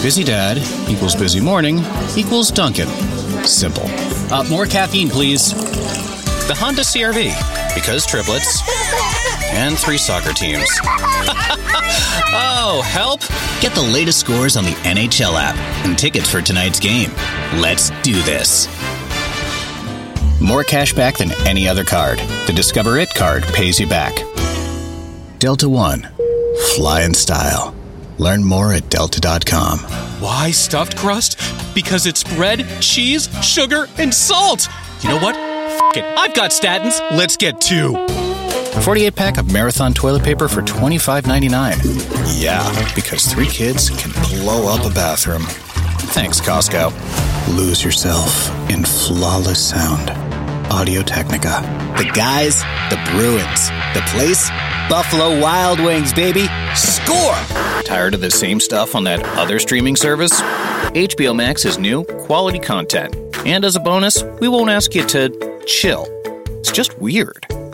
Busy dad equals busy morning equals Dunkin'. Simple. More caffeine, please. The Honda CR-V, because triplets and 3 soccer teams. Oh, help! Get the latest scores on the NHL app and tickets for tonight's game. Let's do this. More cash back than any other card. The Discover It card pays you back. Delta One. Fly in style. Learn more at delta.com. Why stuffed crust? Because it's bread, cheese, sugar, and salt. You know what? F*** it. I've got statins. Let's get 2. 48-pack of Marathon toilet paper for $25.99. Yeah, because 3 kids can blow up a bathroom. Thanks, Costco. Lose yourself in flawless sound. Audio-Technica. The guys, the Bruins. The place, Buffalo Wild Wings, baby. Score! Tired of the same stuff on that other streaming service? HBO Max is new, quality content. And as a bonus, we won't ask you to chill. It's just weird.